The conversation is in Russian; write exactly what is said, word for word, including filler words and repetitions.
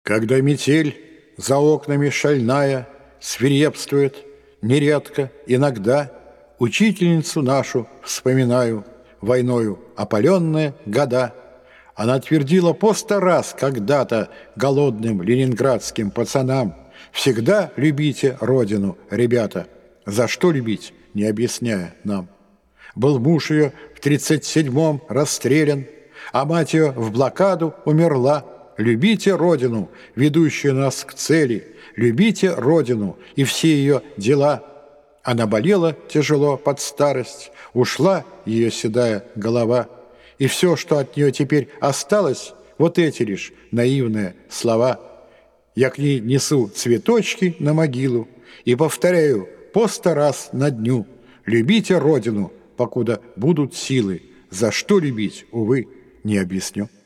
Когда метель за окнами шальная свирепствует, нередко, иногда учительницу нашу вспоминаю, войною опаленные года. Она твердила по сто раз когда-то голодным ленинградским пацанам: всегда любите родину, ребята. За что любить, не объясняя нам. Был муж ее в тридцать седьмом расстрелян, а мать ее в блокаду умерла. Любите родину, ведущую нас к цели, любите родину и все ее дела. Она болела тяжело под старость, ушла ее седая голова, и все, что от нее теперь осталось, вот эти лишь наивные слова. Я к ней несу цветочки на могилу и повторяю по сто раз на дню: любите родину, покуда будут силы. За что любить, увы, не объясню.